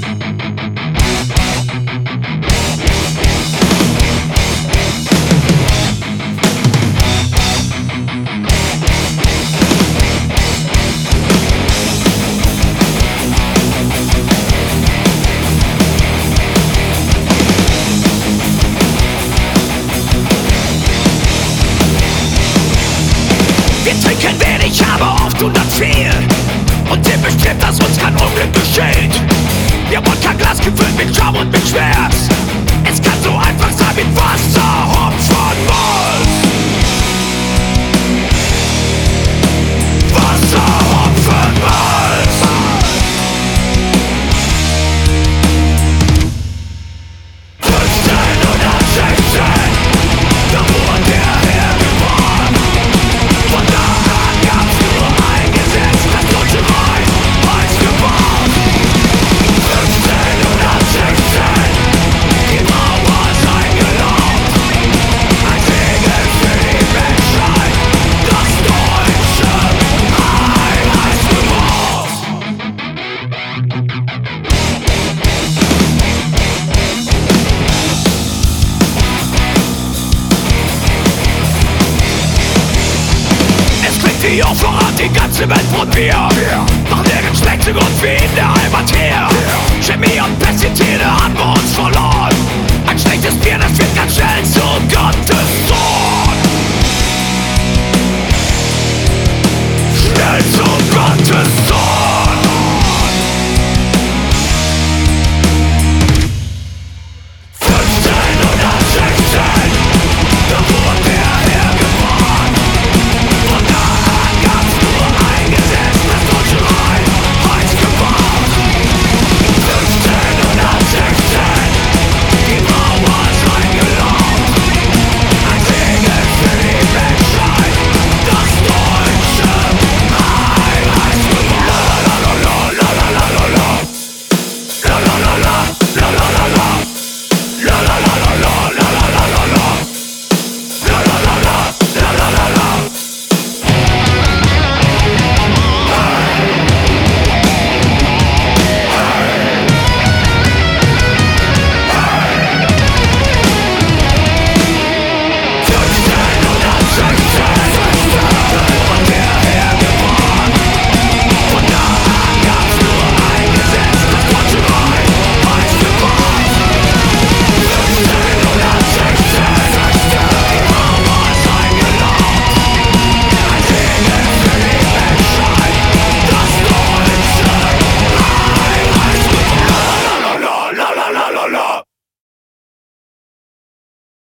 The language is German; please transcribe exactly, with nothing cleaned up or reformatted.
Wir trinken wenig, aber oft und dann viel. Und dem bestrebt, dass uns kein Unglück geschieht. Wir wollen kein Glas gefüllt mit Schaum und mit Schmerz. Es kann so einfach sein wie Wasser, Hopfen, Malz. Wasser, Hopfen, Malz. fünfzehnhundertsechzehn, da wurden wir hergeboren. Von da an gab's nur ein Gesetz, das Deutsche Reich heiß gebaut. fünfzehnhundertsechzehn, die Mauer ist eingelaufen. Ein Segen für die Menschheit, das Deutsche Reich heiß gebaut. Es klingt wie auch voran, die ganze Welt von Bier. Doch nirgends schmeckt so gut wie in der Heimat hier. Chemie und Pestizide haben wir uns verloren. Ein schlechtes Bier, das wird ganz schnell zu Gott.